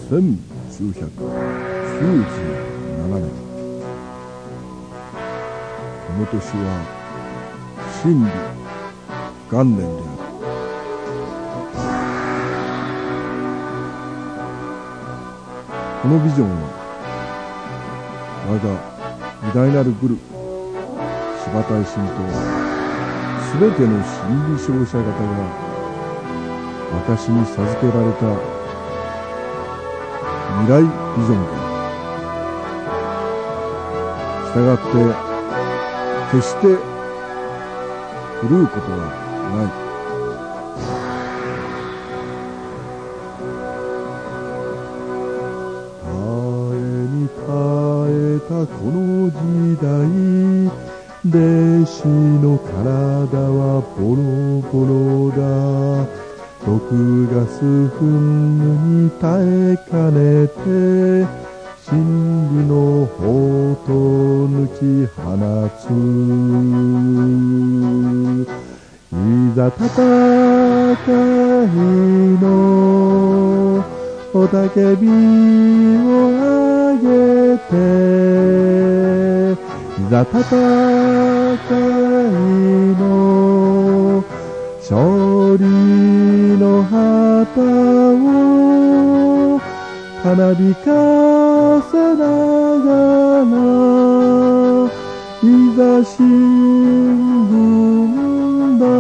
1997年、この年は真理元年である。このビジョンは我が偉大なるグル柴田維新とすべての真理勝者方が私に授けられた未来ビジョンである。したがって決して狂うことはない。この時代、弟子の体はボロボロだ。毒ガス噴霧に耐えかねて、真理の砲と抜き放つ。いざ戦いの雄たけびを上げて、いざ戦いの勝利の旗をたなびかせながら、いざ進軍だ、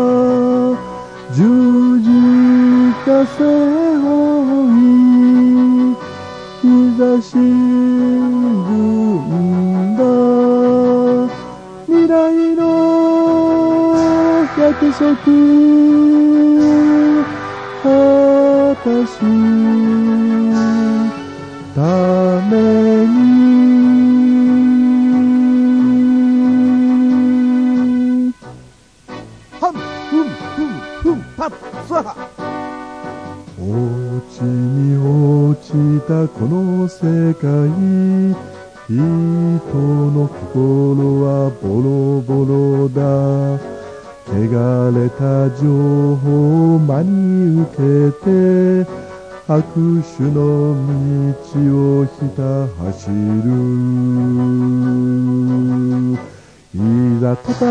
十字架背負い、いざ進軍だ、未来の約束果たすために。はんふんふんふんパッサー。落ちに落ちたこの世界、人の心はボロボロだ。汚れた情報を真に受けて、悪種の道をひた走る。いざ戦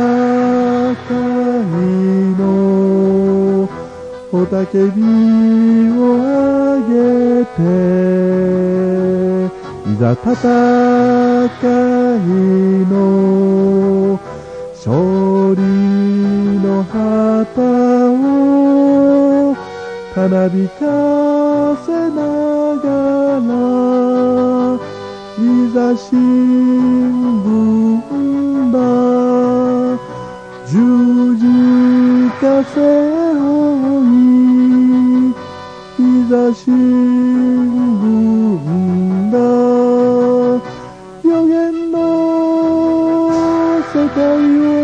いの雄たけびを上げて、いざ戦いの勝利の旗をたなびかせながら、いざ進軍だ、十字架背負い、いざ進軍だ、予言の世界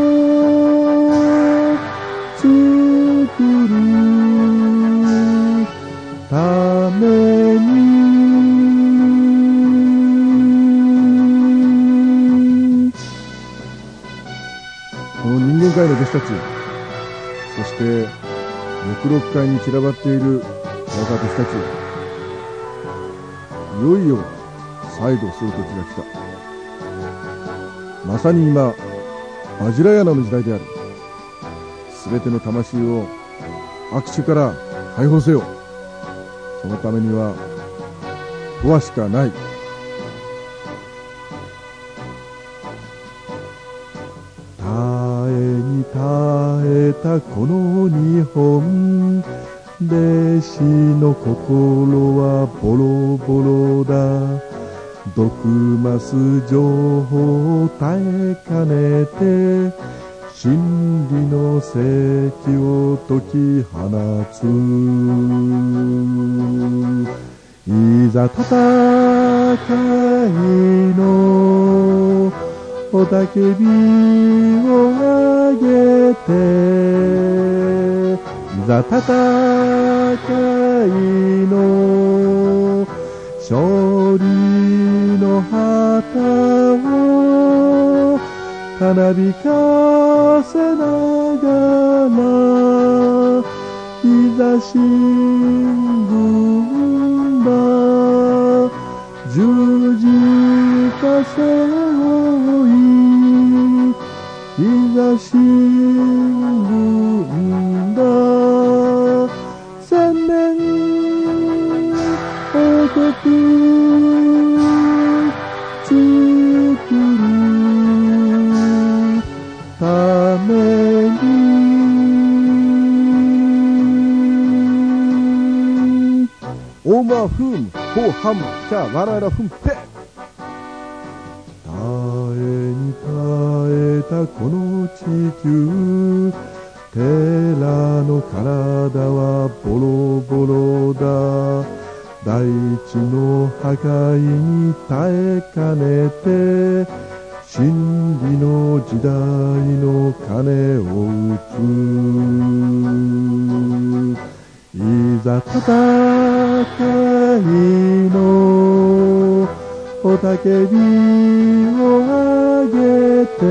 を作るために。この人間界の弟子たち、そして翼六界に散らばっている我が弟子たち、いよいよ再度する時が来た。まさに今バジラヤナの時代である。すべての魂を悪種から解放せよ。そのためにはとはしかない。耐えに耐えたこの日本、弟子の心はボロボロだ。毒マス情報を耐えかねて、真理の世紀を解き放つ。いざ戦いの雄たけびを上げて、いざ戦いの勝利の旗をたなびかせながら、いざ進軍だ、 十字架背負いいざ進軍だ千年王国作るためにオーマーフームホーハムキャワララフンペ耐えに耐えたこの地球テラの体はボロボロだ大地の破壊に耐えかねて真理の時代の鐘を打ついざ戦いの雄たけびを上げて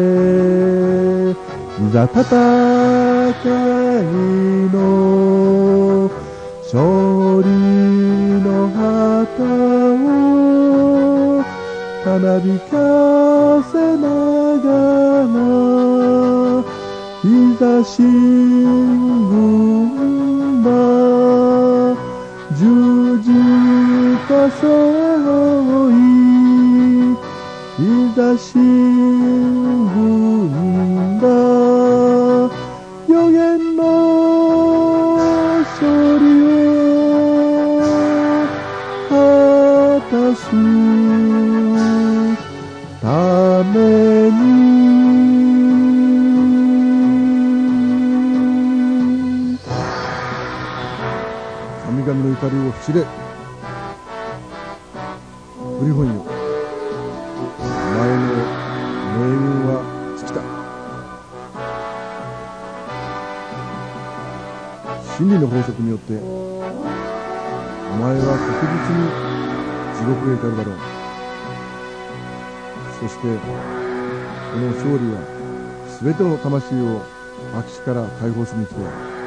いざ戦いの勝利の旗をたなびかせながらいざ進軍だ十字架背負いいざ進軍だ予言の勝利を果たすために神々の怒りを知れグリフォンよお前の命運は尽きた真理の法則によってお前は確実に地獄へ至るだろうそしてこの勝利は全ての魂を悪死から解放しに来て